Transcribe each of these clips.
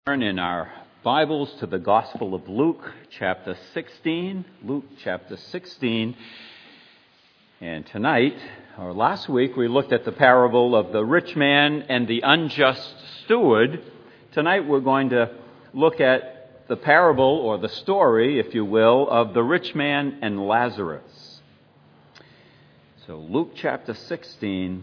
Turn in our Bibles to the Gospel of Luke, chapter 16. Luke, chapter 16. And tonight, or last week, we looked at the parable of the rich man and the unjust steward. Tonight, we're going to look at the parable, or the story, if you will, of the rich man and Lazarus. So, Luke, chapter 16,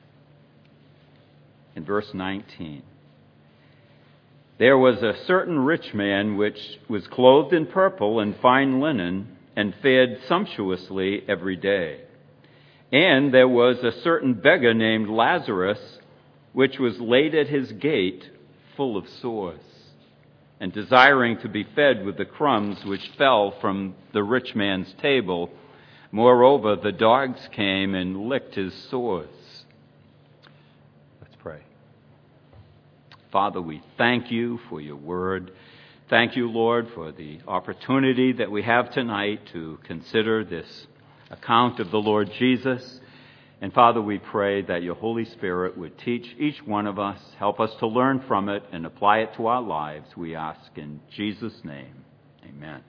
in verse 19. There was a certain rich man which was clothed in purple and fine linen, and fared sumptuously every day. And there was a certain beggar named Lazarus, which was laid at his gate, full of sores, and desiring to be fed with the crumbs which fell from the rich man's table. Moreover, the dogs came and licked his sores. Let's pray. Father, we thank you for your word. Thank you, Lord, for the opportunity that we have tonight to consider this account of the Lord Jesus. And Father, we pray that your Holy Spirit would teach each one of us, help us to learn from it and apply it to our lives. We ask in Jesus' name. Amen.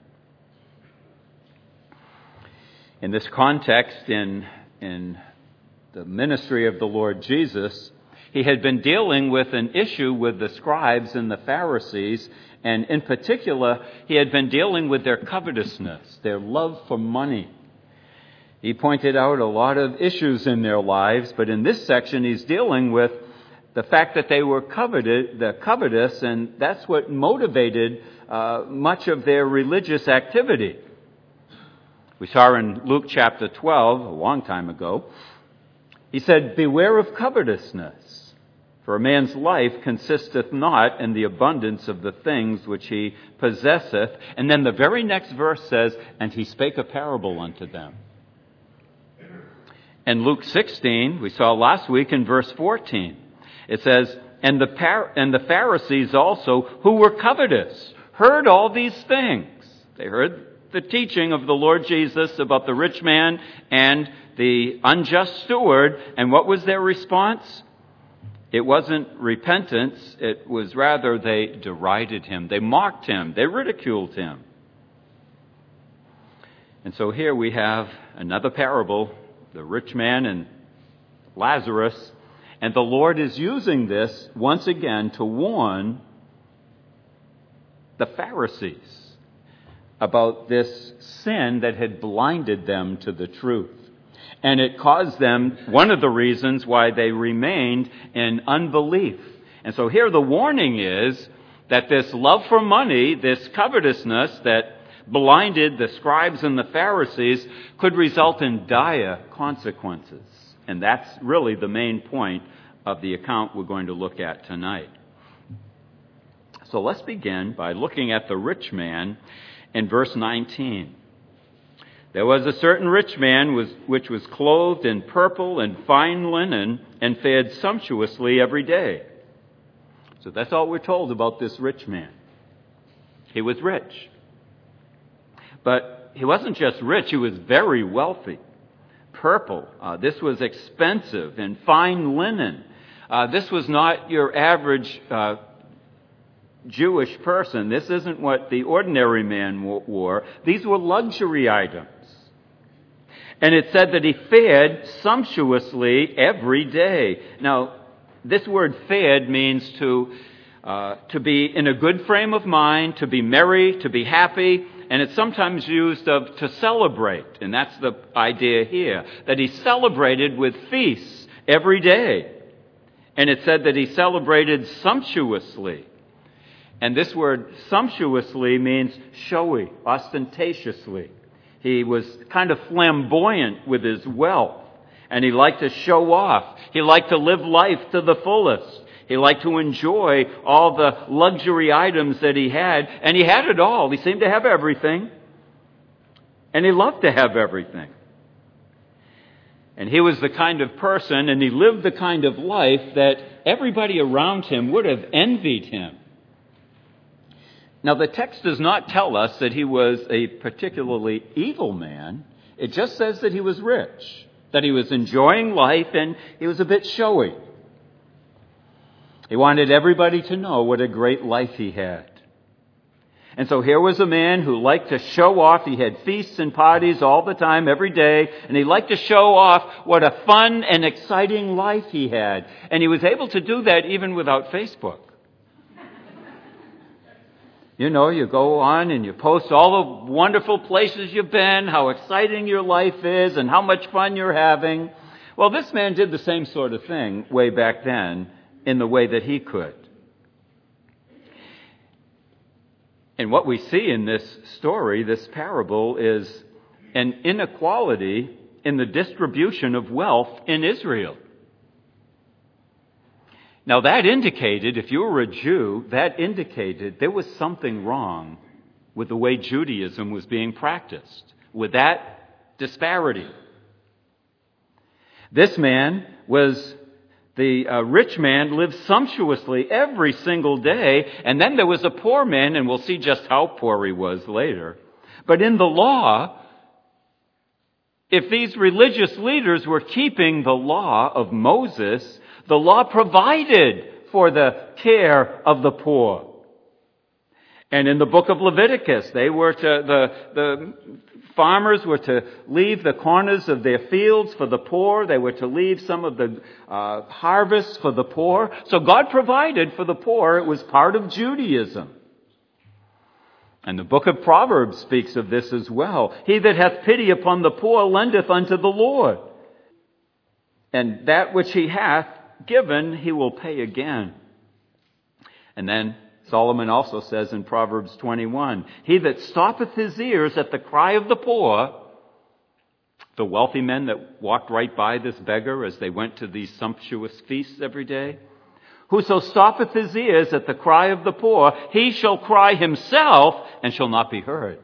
In this context, in the ministry of the Lord Jesus, he had been dealing with an issue with the scribes and the Pharisees, and in particular, he had been dealing with their covetousness, their love for money. He pointed out a lot of issues in their lives, but in this section, he's dealing with the fact that they were covetous, and that's what motivated much of their religious activity. We saw in Luke chapter 12, a long time ago, he said, "Beware of covetousness. For a man's life consisteth not in the abundance of the things which he possesseth." And then the very next verse says, "And he spake a parable unto them." And Luke 16, we saw last week in verse 14, it says, and the Pharisees also, who were covetous, heard all these things. They heard the teaching of the Lord Jesus about the rich man and the unjust steward. And what was their response? It wasn't repentance, it was rather they derided him, they mocked him, they ridiculed him. And so here we have another parable, the rich man and Lazarus, and the Lord is using this once again to warn the Pharisees about this sin that had blinded them to the truth. And it caused them, one of the reasons why they remained in unbelief. And so here the warning is that this love for money, this covetousness that blinded the scribes and the Pharisees could result in dire consequences. And that's really the main point of the account we're going to look at tonight. So let's begin by looking at the rich man in verse 19. There was a certain rich man which was clothed in purple and fine linen, and fared sumptuously every day. So that's all we're told about this rich man. He was rich. But he wasn't just rich, he was very wealthy. Purple, this was expensive, and fine linen. This was not your average Jewish person. This isn't what the ordinary man wore. These were luxury items. And it said that he fared sumptuously every day. Now, this word fared means to be in a good frame of mind, to be merry, to be happy, and it's sometimes used of to celebrate. And that's the idea here, that he celebrated with feasts every day. And it said that he celebrated sumptuously. And this word sumptuously means showy, ostentatiously. He was kind of flamboyant with his wealth, and he liked to show off. He liked to live life to the fullest. He liked to enjoy all the luxury items that he had, and he had it all. He seemed to have everything, and he loved to have everything. And he was the kind of person, and he lived the kind of life that everybody around him would have envied him. Now, the text does not tell us that he was a particularly evil man. It just says that he was rich, that he was enjoying life, and he was a bit showy. He wanted everybody to know what a great life he had. And so here was a man who liked to show off. He had feasts and parties all the time, every day, and he liked to show off what a fun and exciting life he had. And he was able to do that even without Facebook. You know, you go on and you post all the wonderful places you've been, how exciting your life is, and how much fun you're having. Well, this man did the same sort of thing way back then in the way that he could. And what we see in this story, this parable, is an inequality in the distribution of wealth in Israel. Now that indicated, if you were a Jew, that indicated there was something wrong with the way Judaism was being practiced, with that disparity. This man was the rich man lived sumptuously every single day, and then there was a poor man, and we'll see just how poor he was later. But in the law, if these religious leaders were keeping the law of Moses, the law provided for the care of the poor. And in the book of Leviticus, the farmers were to leave the corners of their fields for the poor. They were to leave some of the harvest for the poor. So God provided for the poor. It was part of Judaism. And the book of Proverbs speaks of this as well. He that hath pity upon the poor lendeth unto the Lord. And that which he hath given, he will pay again. And then Solomon also says in Proverbs 21, he that stoppeth his ears at the cry of the poor, the wealthy men that walked right by this beggar as they went to these sumptuous feasts every day, whoso stoppeth his ears at the cry of the poor, he shall cry himself and shall not be heard.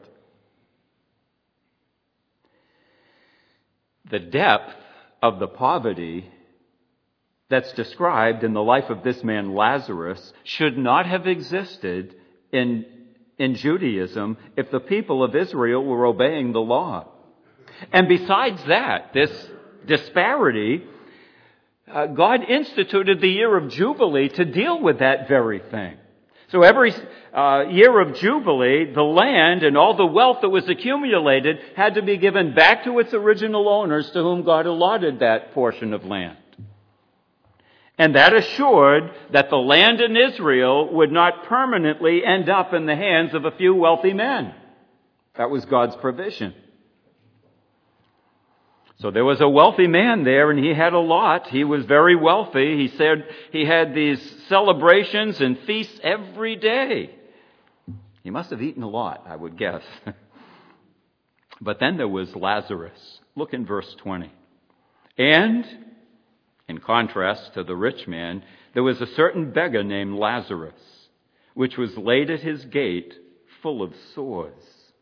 The depth of the poverty that's described in the life of this man Lazarus should not have existed in Judaism if the people of Israel were obeying the law. And besides that, this disparity, God instituted the year of Jubilee to deal with that very thing. So every year of Jubilee, the land and all the wealth that was accumulated had to be given back to its original owners to whom God allotted that portion of land. And that assured that the land in Israel would not permanently end up in the hands of a few wealthy men. That was God's provision. So there was a wealthy man there, and he had a lot. He was very wealthy. He said he had these celebrations and feasts every day. He must have eaten a lot, I would guess. But then there was Lazarus. Look in verse 20. And in contrast to the rich man, there was a certain beggar named Lazarus, which was laid at his gate full of sores,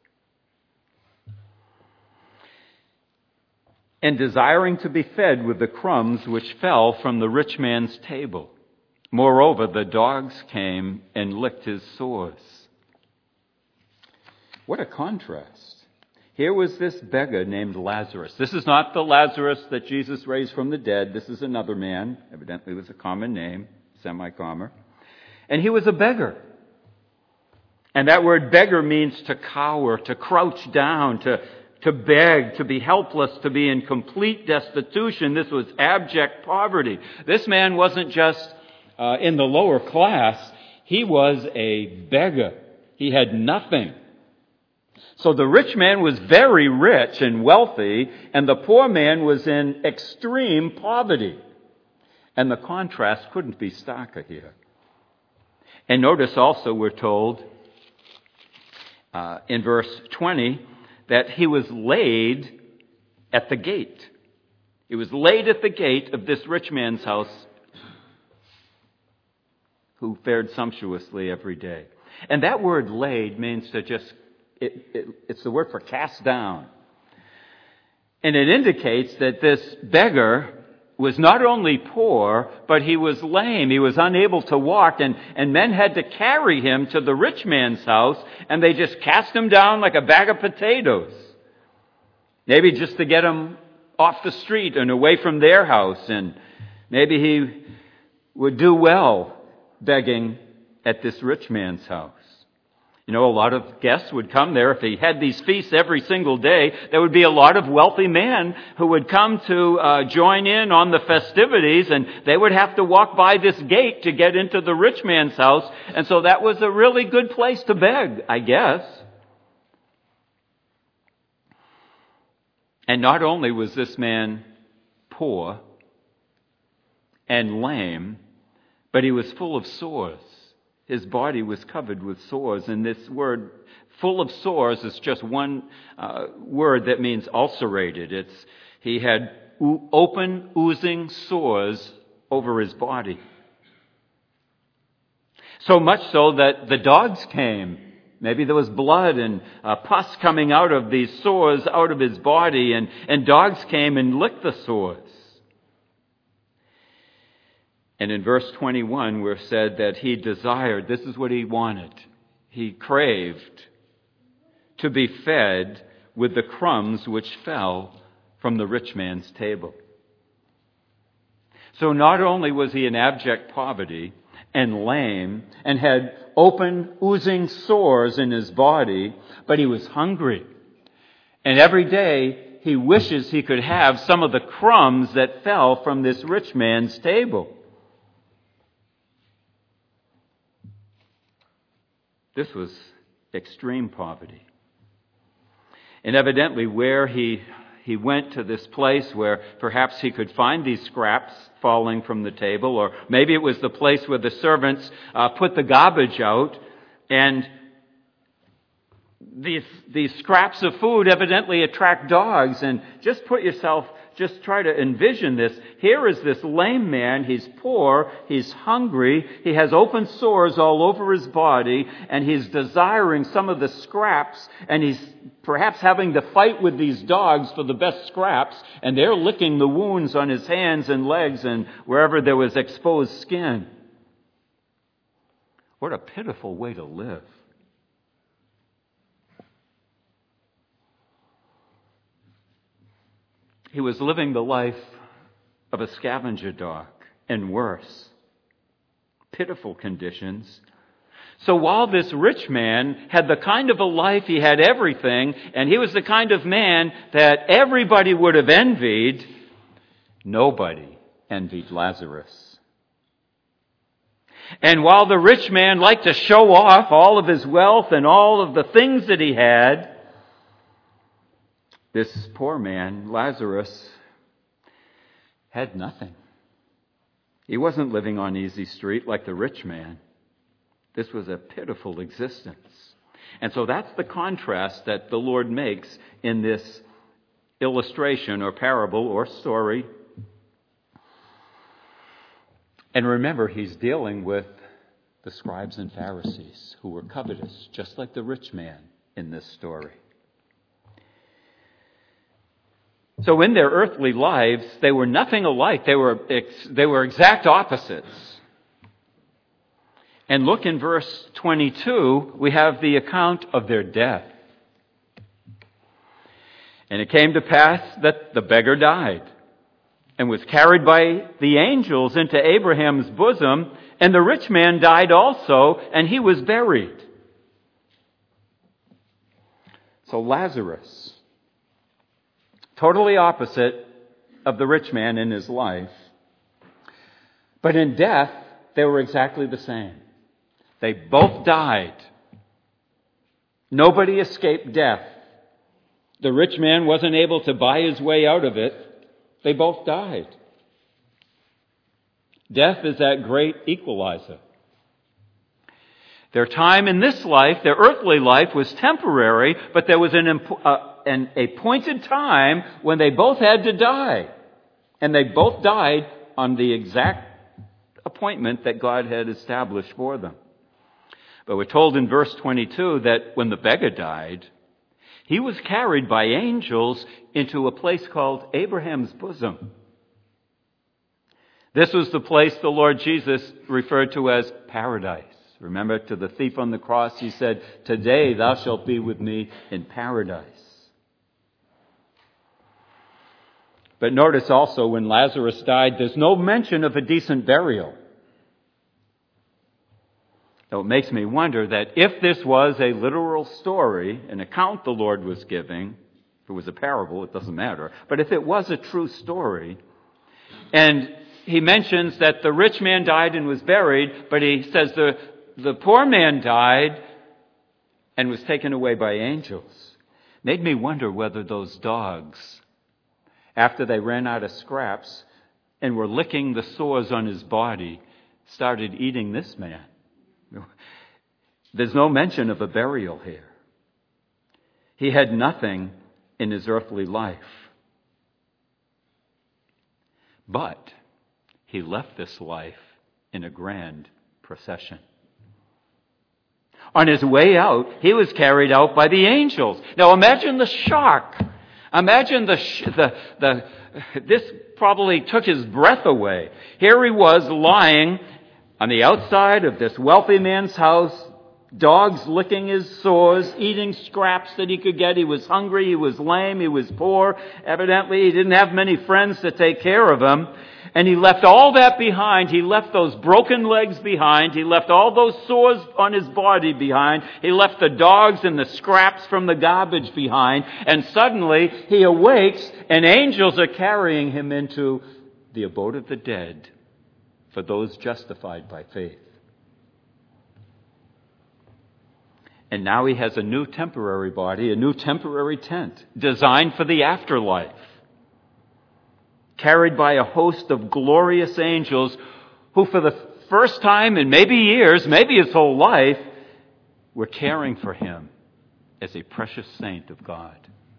and desiring to be fed with the crumbs which fell from the rich man's table. Moreover, the dogs came and licked his sores. What a contrast. Here was this beggar named Lazarus. This is not the Lazarus that Jesus raised from the dead. This is another man. Evidently it was a common name, semi-common. And he was a beggar. And that word beggar means to cower, to crouch down, to beg, to be helpless, to be in complete destitution. This was abject poverty. This man wasn't just in the lower class. He was a beggar. He had nothing. So the rich man was very rich and wealthy, and the poor man was in extreme poverty. And the contrast couldn't be starker here. And notice also we're told in verse 20 that he was laid at the gate. He was laid at the gate of this rich man's house who fared sumptuously every day. And that word laid means to just it's the word for cast down. And it indicates that this beggar was not only poor, but he was lame. He was unable to walk, and men had to carry him to the rich man's house, and they just cast him down like a bag of potatoes. Maybe just to get him off the street and away from their house, and maybe he would do well begging at this rich man's house. You know, a lot of guests would come there. If he had these feasts every single day, there would be a lot of wealthy men who would come to join in on the festivities, and they would have to walk by this gate to get into the rich man's house. And so that was a really good place to beg, I guess. And not only was this man poor and lame, but he was full of sores. His body was covered with sores, and this word, full of sores, is just one word that means ulcerated. He had open, oozing sores over his body. So much so that the dogs came. Maybe there was blood and pus coming out of these sores out of his body, and dogs came and licked the sores. And in verse 21, we're said that he desired, this is what he wanted. He craved to be fed with the crumbs which fell from the rich man's table. So not only was he in abject poverty and lame and had open, oozing sores in his body, but he was hungry. And every day he wishes he could have some of the crumbs that fell from this rich man's table. This was extreme poverty. And evidently where he went to this place where perhaps he could find these scraps falling from the table, or maybe it was the place where the servants put the garbage out, and these scraps of food evidently attract dogs. And just try to envision this. Here is this lame man. He's poor. He's hungry. He has open sores all over his body, and he's desiring some of the scraps, and he's perhaps having to fight with these dogs for the best scraps, and they're licking the wounds on his hands and legs and wherever there was exposed skin. What a pitiful way to live. He was living the life of a scavenger dog, and worse. Pitiful conditions. So while this rich man had the kind of a life, he had everything, and he was the kind of man that everybody would have envied, nobody envied Lazarus. And while the rich man liked to show off all of his wealth and all of the things that he had, this poor man, Lazarus, had nothing. He wasn't living on easy street like the rich man. This was a pitiful existence. And so that's the contrast that the Lord makes in this illustration or parable or story. And remember, he's dealing with the scribes and Pharisees who were covetous, just like the rich man in this story. So in their earthly lives, they were nothing alike. They were exact opposites. And look in verse 22, we have the account of their death. And it came to pass that the beggar died and was carried by the angels into Abraham's bosom, and the rich man died also, and he was buried. So Lazarus, totally opposite of the rich man in his life. But in death, they were exactly the same. They both died. Nobody escaped death. The rich man wasn't able to buy his way out of it. They both died. Death is that great equalizer. Their time in this life, their earthly life, was temporary, but there was an appointed time when they both had to die. And they both died on the exact appointment that God had established for them. But we're told in verse 22 that when the beggar died, he was carried by angels into a place called Abraham's bosom. This was the place the Lord Jesus referred to as paradise. Remember, to the thief on the cross, he said, "Today thou shalt be with me in paradise." But notice also when Lazarus died, there's no mention of a decent burial. So it makes me wonder that if this was a literal story, an account the Lord was giving, if it was a parable, it doesn't matter, but if it was a true story, and he mentions that the rich man died and was buried, but he says the poor man died and was taken away by angels. Made me wonder whether those dogs, after they ran out of scraps and were licking the sores on his body, started eating this man. There's no mention of a burial here. He had nothing in his earthly life. But he left this life in a grand procession. On his way out, he was carried out by the angels. Now imagine the shock. Imagine this probably took his breath away. Here he was lying on the outside of this wealthy man's house, dogs licking his sores, eating scraps that he could get. He was hungry, he was lame, he was poor. Evidently, he didn't have many friends to take care of him. And he left all that behind. He left those broken legs behind. He left all those sores on his body behind. He left the dogs and the scraps from the garbage behind. And suddenly he awakes and angels are carrying him into the abode of the dead for those justified by faith. And now he has a new temporary body, a new temporary tent designed for the afterlife, carried by a host of glorious angels who for the first time in maybe years, maybe his whole life, were caring for him as a precious saint of God.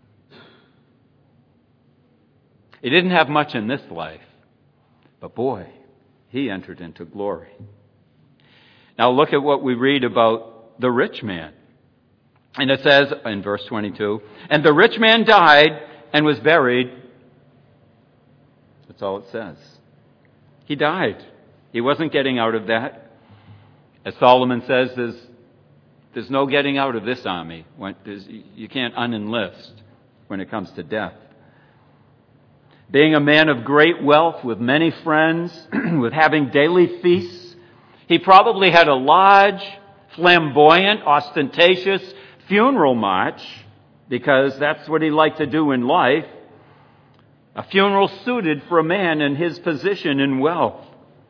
He didn't have much in this life, but boy, he entered into glory. Now look at what we read about the rich man. And it says in verse 22, and the rich man died and was buried. That's all it says. He died. He wasn't getting out of that. As Solomon says, there's no getting out of this army. You can't unenlist when it comes to death. Being a man of great wealth, with many friends, with having daily feasts, he probably had a large, flamboyant, ostentatious funeral march, because that's what he liked to do in life. A funeral suited for a man in his position and wealth.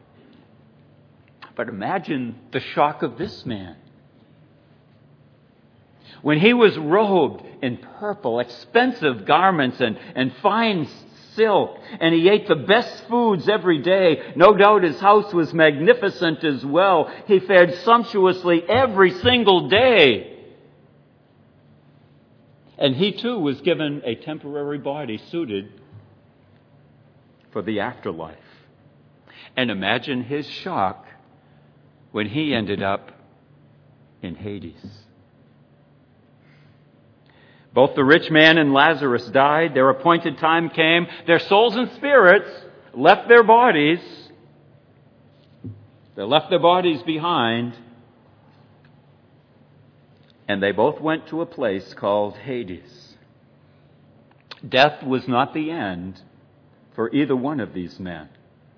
But imagine the shock of this man. When he was robed in purple, expensive garments and fine silk, and he ate the best foods every day. No doubt his house was magnificent as well. He fared sumptuously every single day. And he too was given a temporary body suited for the afterlife. And imagine his shock when he ended up in Hades. Both the rich man and Lazarus died. Their appointed time came. Their souls and spirits left their bodies. They left their bodies behind. And they both went to a place called Hades. Death was not the end for either one of these men.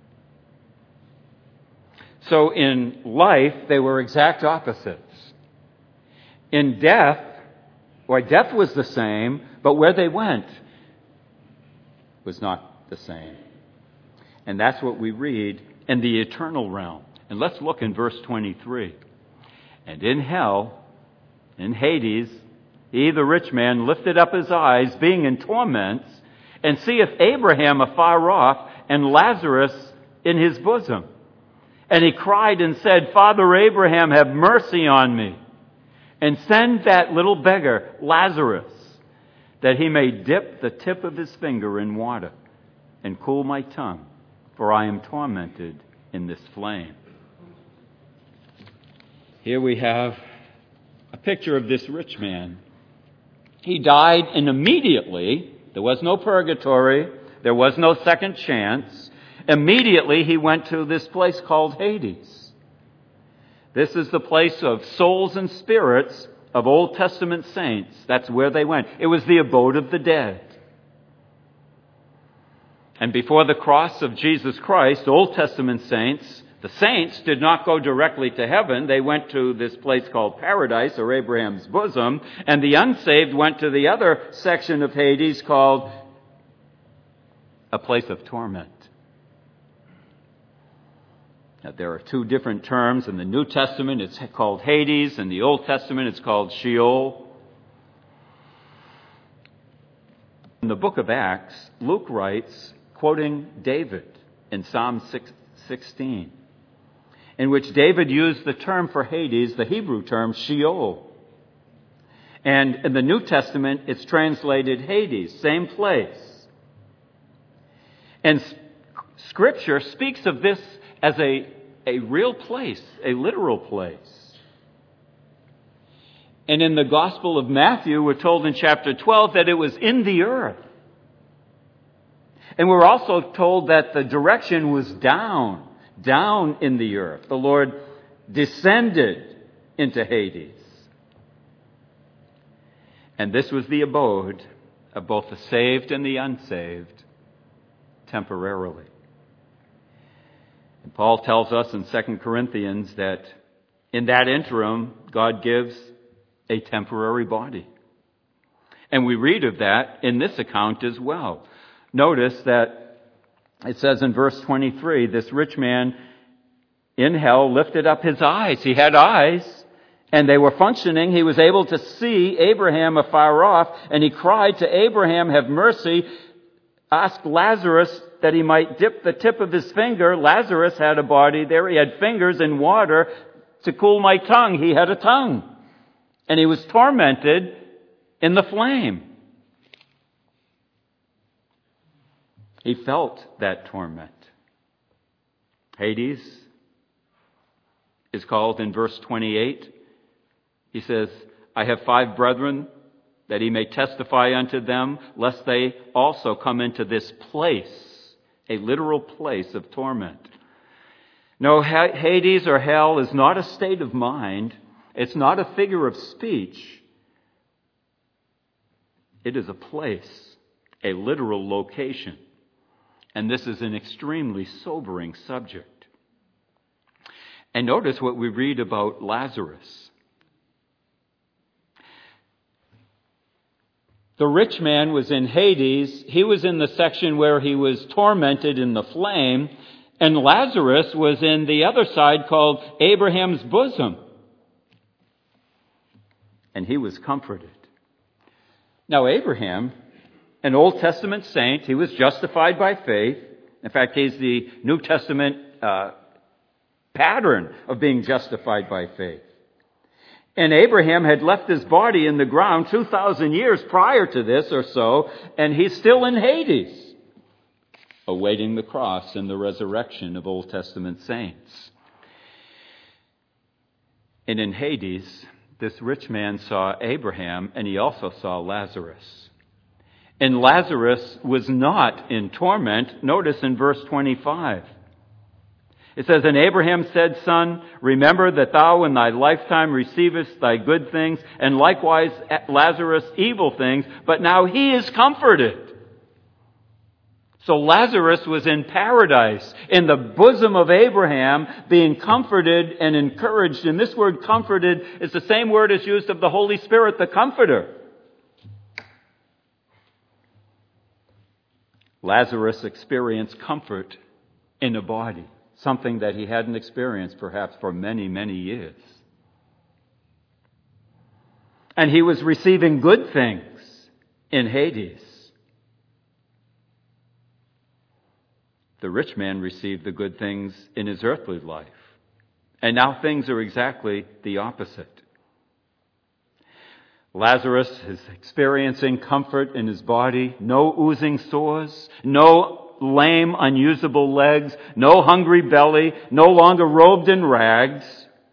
So in life, they were exact opposites. In death, death was the same, but where they went was not the same. And that's what we read in the eternal realm. And let's look in verse 23. And in hell, in Hades, he, the rich man, lifted up his eyes, being in torments, and seeth Abraham afar off, and Lazarus in his bosom. And he cried and said, Father Abraham, have mercy on me, and send that little beggar, Lazarus, that he may dip the tip of his finger in water and cool my tongue, for I am tormented in this flame. Here we have a picture of this rich man. He died, and immediately, there was no purgatory, there was no second chance. Immediately he went to this place called Hades. This is the place of souls and spirits of Old Testament saints. That's where they went. It was the abode of the dead. And before the cross of Jesus Christ, Old Testament saints The saints did not go directly to heaven. They went to this place called paradise, or Abraham's bosom, and the unsaved went to the other section of Hades called a place of torment. Now, there are two different terms. In the New Testament, it's called Hades. In the Old Testament, it's called Sheol. In the book of Acts, Luke writes, quoting David in Psalm 16, in which David used the term for Hades, the Hebrew term Sheol. And in the New Testament, it's translated Hades, same place. And Scripture speaks of this as a real place, a literal place. And in the Gospel of Matthew, we're told in chapter 12 that it was in the earth. And we're also told that the direction was down in the earth. The Lord descended into Hades. And this was the abode of both the saved and the unsaved temporarily. And Paul tells us in 2 Corinthians that in that interim, God gives a temporary body. And we read of that in this account as well. Notice that it says in verse 23, this rich man in hell lifted up his eyes. He had eyes, and they were functioning. He was able to see Abraham afar off, and he cried to Abraham, "Have mercy. Ask Lazarus that he might dip the tip of his finger." Lazarus had a body there. He had fingers in water to cool my tongue. He had a tongue. And he was tormented in the flame. He felt that torment. Hades is called in verse 28. He says, "I have 5 brethren, that he may testify unto them, lest they also come into this place," a literal place of torment. No, Hades or hell is not a state of mind. It's not a figure of speech. It is a place, a literal location. And this is an extremely sobering subject. And notice what we read about Lazarus. The rich man was in Hades. He was in the section where he was tormented in the flame. And Lazarus was in the other side called Abraham's bosom. And he was comforted. Now, Abraham, an Old Testament saint, he was justified by faith. In fact, he's the New Testament pattern of being justified by faith. And Abraham had left his body in the ground 2,000 years prior to this or so, and he's still in Hades, awaiting the cross and the resurrection of Old Testament saints. And in Hades, this rich man saw Abraham, and he also saw Lazarus. And Lazarus was not in torment. Notice in verse 25. It says, "And Abraham said, Son, remember that thou in thy lifetime receivest thy good things, and likewise Lazarus evil things, but now he is comforted." So Lazarus was in paradise, in the bosom of Abraham, being comforted and encouraged. And this word comforted is the same word as used of the Holy Spirit, the Comforter. Lazarus experienced comfort in a body, something that he hadn't experienced perhaps for many, many years. And he was receiving good things in Hades. The rich man received the good things in his earthly life. And now things are exactly the opposite. Lazarus is experiencing comfort in his body, no oozing sores, no lame, unusable legs, no hungry belly, no longer robed in rags.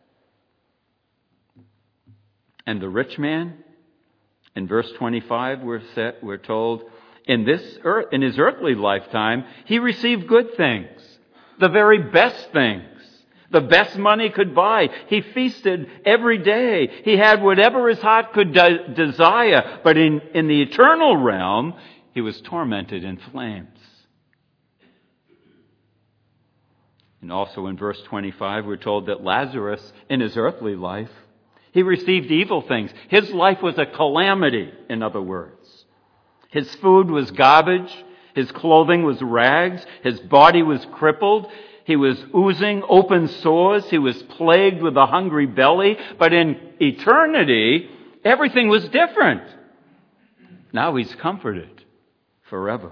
And the rich man, in verse 25, we're told, in his earthly lifetime, he received good things, the very best things, the best money could buy. He feasted every day. He had whatever his heart could desire. But in the eternal realm, he was tormented in flames. And also in verse 25, we're told that Lazarus, in his earthly life, he received evil things. His life was a calamity, in other words. His food was garbage. His clothing was rags. His body was crippled. He was oozing open sores. He was plagued with a hungry belly. But in eternity, everything was different. Now he's comforted forever.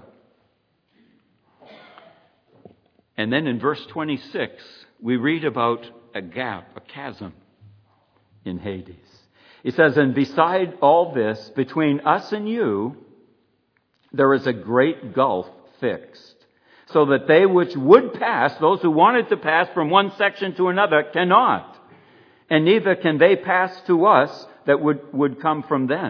And then in verse 26, we read about a gap, a chasm in Hades. He says, and beside all this, between us and you, there is a great gulf fixed, so that they which would pass, those who wanted to pass from one section to another, cannot. And neither can they pass to us that would come from thence.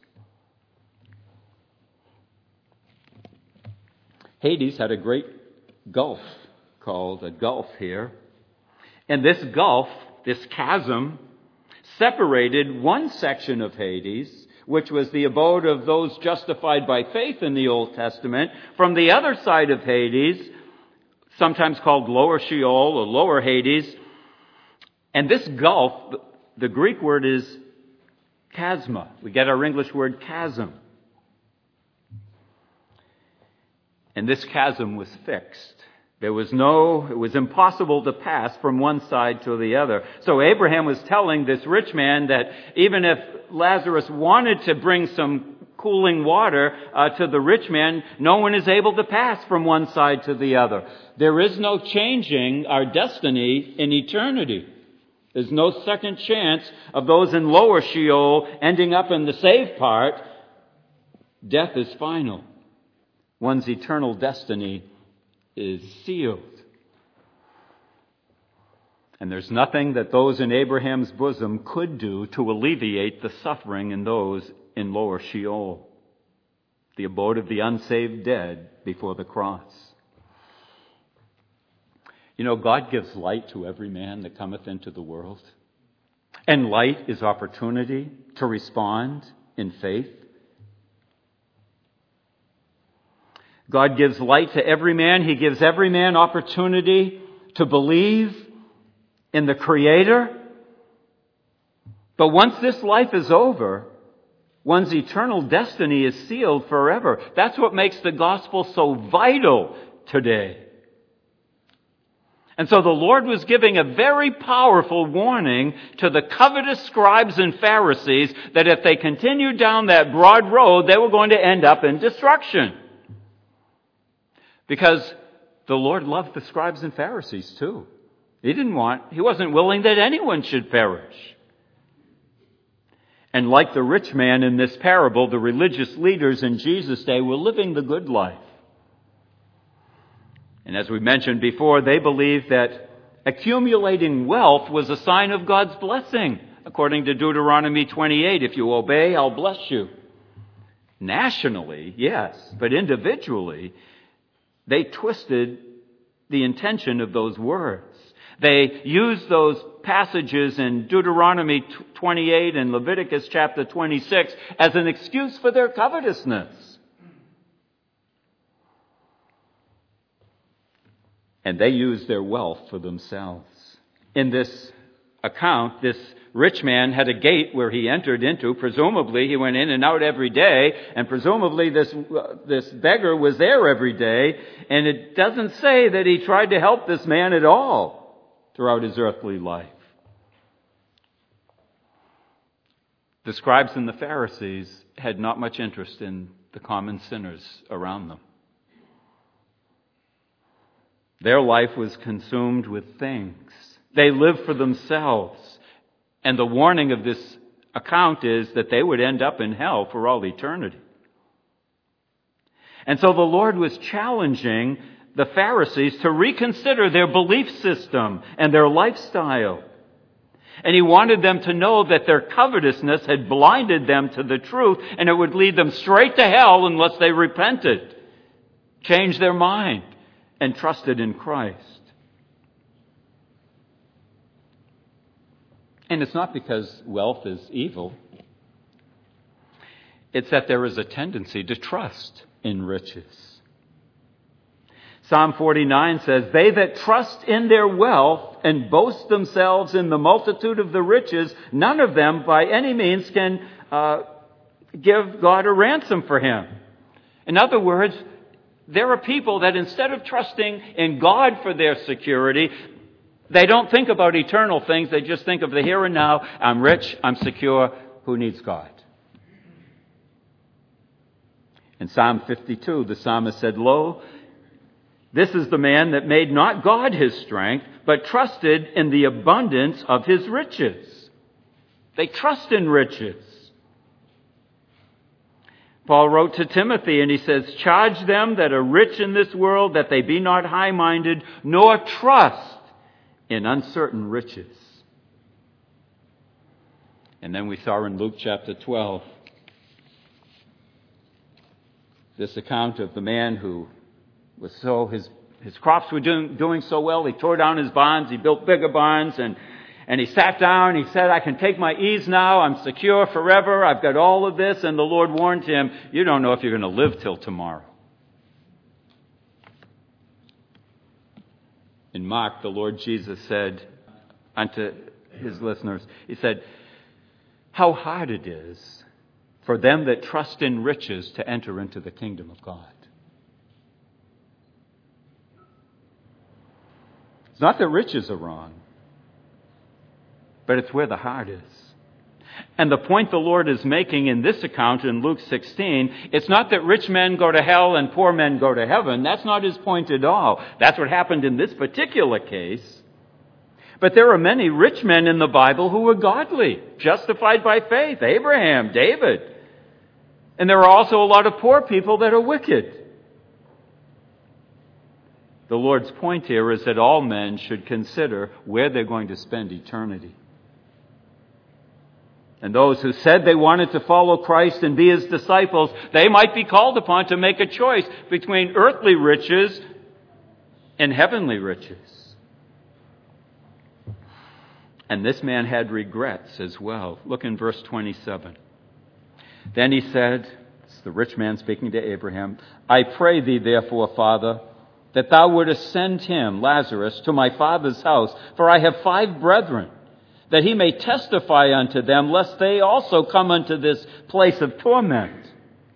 Hades had a great gulf, called a gulf here. And this gulf, this chasm, separated one section of Hades, which was the abode of those justified by faith in the Old Testament, from the other side of Hades, sometimes called Lower Sheol or Lower Hades. And this gulf, the Greek word is chasma. We get our English word chasm. And this chasm was fixed. It was impossible to pass from one side to the other. So Abraham was telling this rich man that even if Lazarus wanted to bring some cooling water to the rich man, no one is able to pass from one side to the other. There is no changing our destiny in eternity. There's no second chance of those in lower Sheol ending up in the saved part. Death is final. One's eternal destiny is sealed. And there's nothing that those in Abraham's bosom could do to alleviate the suffering in those in lower Sheol, the abode of the unsaved dead before the cross. You know, God gives light to every man that cometh into the world. And light is opportunity to respond in faith. God gives light to every man. He gives every man opportunity to believe in the Creator. But once this life is over, one's eternal destiny is sealed forever. That's what makes the gospel so vital today. And so the Lord was giving a very powerful warning to the covetous scribes and Pharisees that if they continued down that broad road, they were going to end up in destruction. Because the Lord loved the scribes and Pharisees too. He wasn't willing that anyone should perish. And like the rich man in this parable, the religious leaders in Jesus' day were living the good life. And as we mentioned before, they believed that accumulating wealth was a sign of God's blessing. According to Deuteronomy 28, if you obey, I'll bless you. Nationally, yes, but individually, they twisted the intention of those words. They used those passages in Deuteronomy 28 and Leviticus chapter 26 as an excuse for their covetousness. And they used their wealth for themselves. In this account, this rich man had a gate where he entered into. Presumably, he went in and out every day, and presumably this beggar was there every day, and it doesn't say that he tried to help this man at all throughout his earthly life. The scribes and the Pharisees had not much interest in the common sinners around them. Their life was consumed with things. They lived for themselves. And the warning of this account is that they would end up in hell for all eternity. And so the Lord was challenging the Pharisees to reconsider their belief system and their lifestyle. And he wanted them to know that their covetousness had blinded them to the truth, and it would lead them straight to hell unless they repented, changed their mind, and trusted in Christ. And it's not because wealth is evil. It's that there is a tendency to trust in riches. Psalm 49 says, "They that trust in their wealth and boast themselves in the multitude of the riches, none of them by any means can give God a ransom for him." In other words, there are people that instead of trusting in God for their security, they don't think about eternal things. They just think of the here and now. I'm rich, I'm secure, who needs God? In Psalm 52, the psalmist said, "Lo, this is the man that made not God his strength, but trusted in the abundance of his riches." They trust in riches. Paul wrote to Timothy and he says, "Charge them that are rich in this world, that they be not high-minded, nor trust in uncertain riches." And then we saw in Luke chapter 12 this account of the man who was his crops were doing so well, he tore down his barns, he built bigger barns, and he sat down, he said, "I can take my ease now, I'm secure forever, I've got all of this," and the Lord warned him, "You don't know if you're going to live till tomorrow." In Mark, the Lord Jesus said unto his listeners, he said, "How hard it is for them that trust in riches to enter into the kingdom of God." It's not that riches are wrong, but it's where the heart is. And the point the Lord is making in this account in Luke 16, it's not that rich men go to hell and poor men go to heaven. That's not his point at all. That's what happened in this particular case. But there are many rich men in the Bible who were godly, justified by faith. Abraham, David. And there are also a lot of poor people that are wicked. The Lord's point here is that all men should consider where they're going to spend eternity. And those who said they wanted to follow Christ and be his disciples, they might be called upon to make a choice between earthly riches and heavenly riches. And this man had regrets as well. Look in verse 27. Then he said, it's the rich man speaking to Abraham, "I pray thee therefore, Father, that thou wouldest send him, Lazarus, to my father's house, for I have 5 brethren, that he may testify unto them, lest they also come unto this place of torment."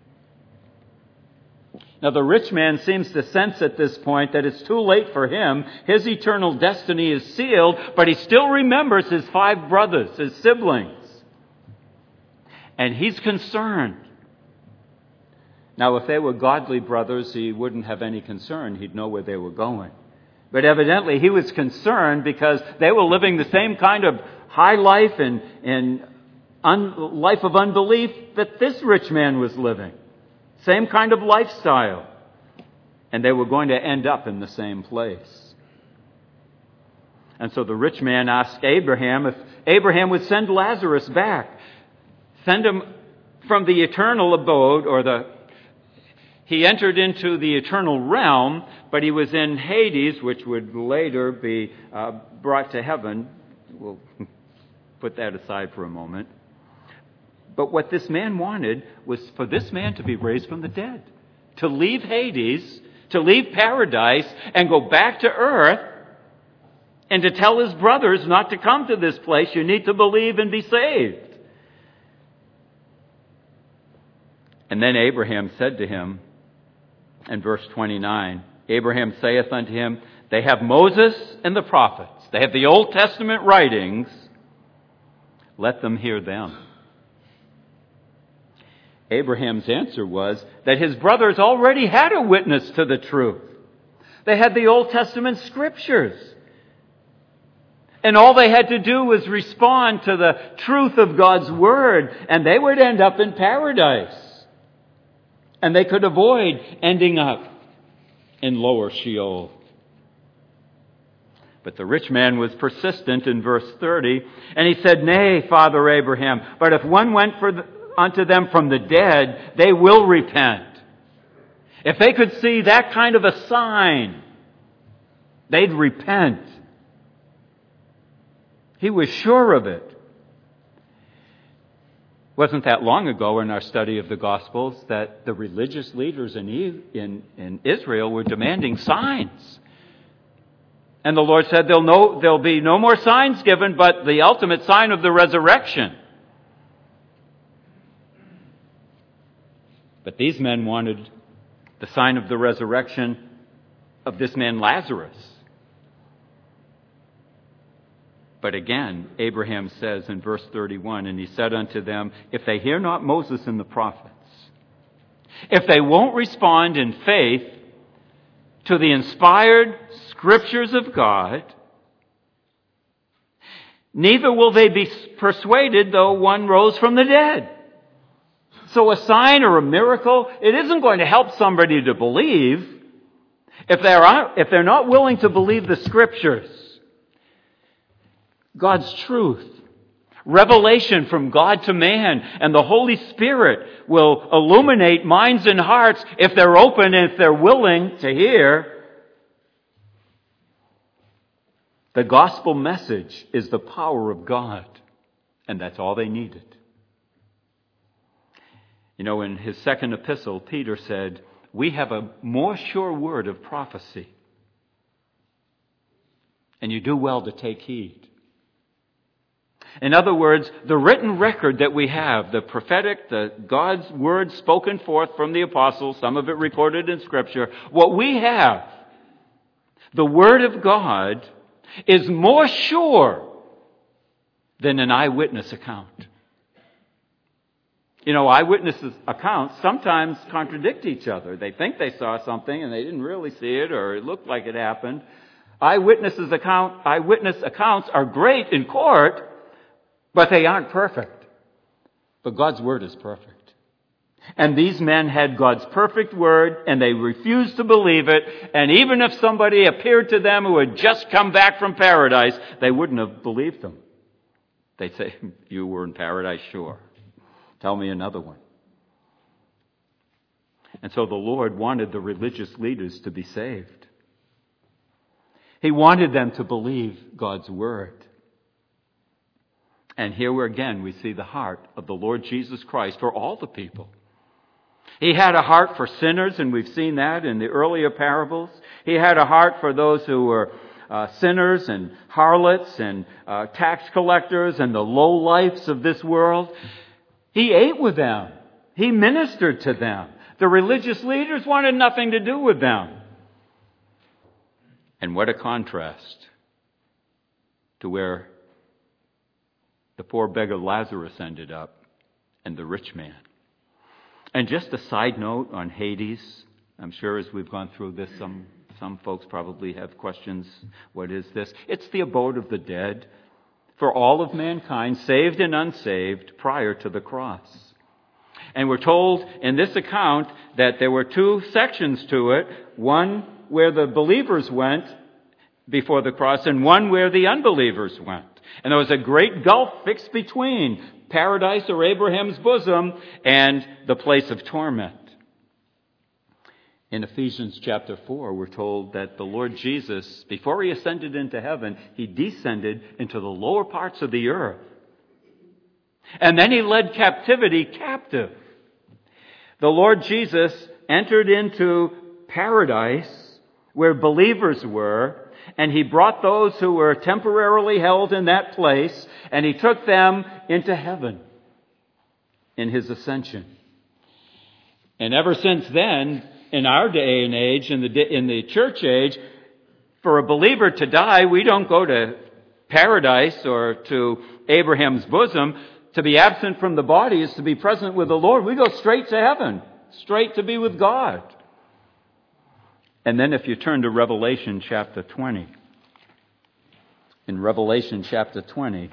Now the rich man seems to sense at this point that it's too late for him. His eternal destiny is sealed, but he still remembers his 5 brothers, his siblings. And he's concerned. Now, if they were godly brothers, he wouldn't have any concern. He'd know where they were going. But evidently, he was concerned because they were living the same kind of high life and life of unbelief that this rich man was living. Same kind of lifestyle. And they were going to end up in the same place. And so the rich man asked Abraham if Abraham would send Lazarus back. Send him from the eternal abode, he entered into the eternal realm, but he was in Hades, which would later be brought to heaven. We'll put that aside for a moment. But what this man wanted was for this man to be raised from the dead, to leave Hades, to leave paradise, and go back to earth, and to tell his brothers not to come to this place. You need to believe and be saved. And then Abraham said to him, in verse 29, Abraham saith unto him, "They have Moses and the prophets. They have the Old Testament writings. Let them hear them." Abraham's answer was that his brothers already had a witness to the truth. They had the Old Testament scriptures. And all they had to do was respond to the truth of God's word, and they would end up in paradise. And they could avoid ending up in lower Sheol. But the rich man was persistent in verse 30, and he said, "Nay, Father Abraham, but if one went unto them from the dead, they will repent." If they could see that kind of a sign, they'd repent. He was sure of it. Wasn't that long ago in our study of the Gospels that the religious leaders in Israel were demanding signs. And the Lord said there'll be no more signs given but the ultimate sign of the resurrection. But these men wanted the sign of the resurrection of this man Lazarus. But again, Abraham says in verse 31, and he said unto them, if they hear not Moses and the prophets, if they won't respond in faith to the inspired scriptures of God, neither will they be persuaded though one rose from the dead. So a sign or a miracle, it isn't going to help somebody to believe if they're not willing to believe the scriptures. God's truth, revelation from God to man, and the Holy Spirit will illuminate minds and hearts if they're open and if they're willing to hear. The gospel message is the power of God, and that's all they needed. You know, in his second epistle, Peter said, we have a more sure word of prophecy, and you do well to take heed. In other words, the written record that we have, the prophetic, the God's word spoken forth from the apostles, some of it recorded in Scripture, what we have, the word of God, is more sure than an eyewitness account. You know, eyewitnesses' accounts sometimes contradict each other. They think they saw something and they didn't really see it, or it looked like it happened. Eyewitness accounts are great in court, but they aren't perfect. But God's word is perfect. And these men had God's perfect word, and they refused to believe it. And even if somebody appeared to them who had just come back from paradise, they wouldn't have believed them. They'd say, you were in paradise? Sure. Tell me another one. And so the Lord wanted the religious leaders to be saved. He wanted them to believe God's word. And here again we see the heart of the Lord Jesus Christ for all the people. He had a heart for sinners, and we've seen that in the earlier parables. He had a heart for those who were sinners and harlots and tax collectors and the lowlifes of this world. He ate with them. He ministered to them. The religious leaders wanted nothing to do with them. And what a contrast to where the poor beggar Lazarus ended up and the rich man. And just a side note on Hades. I'm sure as we've gone through this, some folks probably have questions. What is this? It's the abode of the dead for all of mankind, saved and unsaved, prior to the cross. And we're told in this account that there were two sections to it, one where the believers went before the cross and one where the unbelievers went. And there was a great gulf fixed between paradise or Abraham's bosom and the place of torment. In Ephesians chapter 4, we're told that the Lord Jesus, before he ascended into heaven, he descended into the lower parts of the earth. And then he led captivity captive. The Lord Jesus entered into paradise where believers were, and he brought those who were temporarily held in that place, and he took them into heaven in his ascension. And ever since then, in our day and age, in the church age, for a believer to die, we don't go to paradise or to Abraham's bosom. To be absent from the body is to be present with the Lord. We go straight to heaven, straight to be with God. And then if you turn to Revelation chapter 20, in Revelation chapter 20,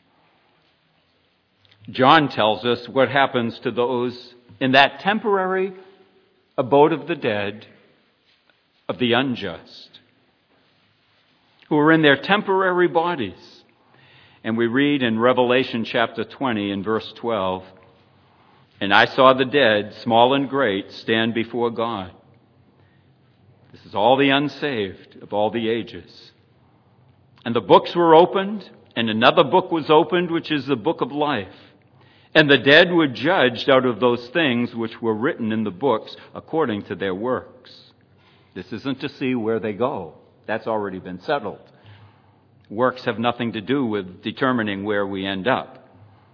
John tells us what happens to those in that temporary abode of the dead, of the unjust, who are in their temporary bodies. And we read in Revelation chapter 20 in verse 12, and I saw the dead, small and great, stand before God. This is all the unsaved of all the ages. And the books were opened, and another book was opened, which is the book of life. And the dead were judged out of those things which were written in the books according to their works. This isn't to see where they go. That's already been settled. Works have nothing to do with determining where we end up.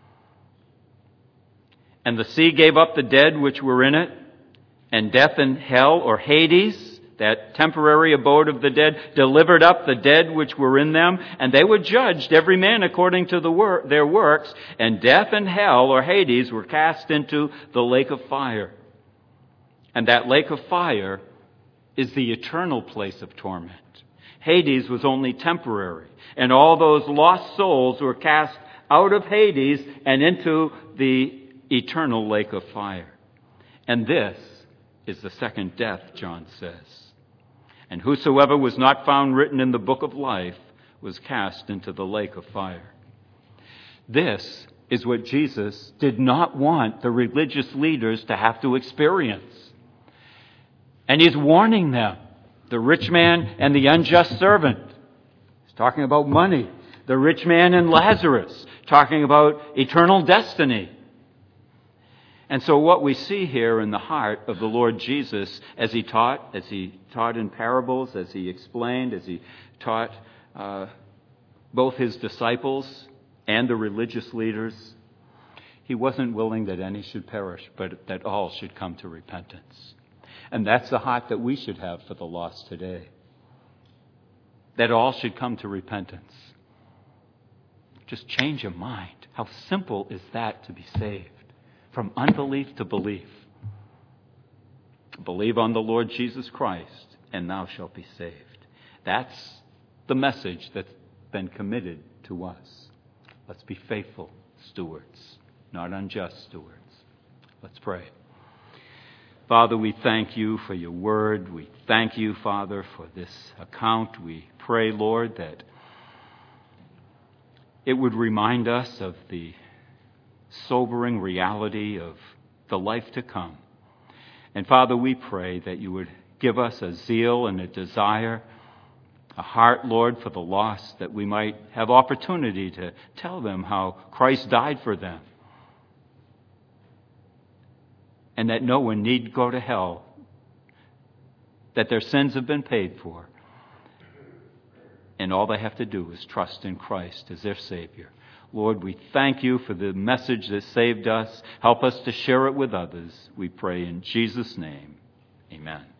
And the sea gave up the dead which were in it, and death and hell, or Hades, that temporary abode of the dead, delivered up the dead which were in them, and they were judged, every man according to their works, and death and hell, or Hades, were cast into the lake of fire. And that lake of fire is the eternal place of torment. Hades was only temporary, and all those lost souls were cast out of Hades and into the eternal lake of fire. And this is the second death, John says. And whosoever was not found written in the book of life was cast into the lake of fire. This is what Jesus did not want the religious leaders to have to experience. And he's warning them, the rich man and the unjust servant. He's talking about money. The rich man and Lazarus, talking about eternal destiny. And so what we see here in the heart of the Lord Jesus as he taught in parables, as he explained, as he taught both his disciples and the religious leaders, he wasn't willing that any should perish, but that all should come to repentance. And that's the heart that we should have for the lost today. That all should come to repentance. Just change your mind. How simple is that to be saved? From unbelief to belief. Believe on the Lord Jesus Christ, and thou shalt be saved. That's the message that's been committed to us. Let's be faithful stewards, not unjust stewards. Let's pray. Father, we thank you for your word. We thank you, Father, for this account. We pray, Lord, that it would remind us of the sobering reality of the life to come. And Father, we pray that you would give us a zeal and a desire, a heart, Lord, for the lost, that we might have opportunity to tell them how Christ died for them. And that no one need go to hell, that their sins have been paid for. And all they have to do is trust in Christ as their Savior. Lord, we thank you for the message that saved us. Help us to share it with others. We pray in Jesus' name. Amen.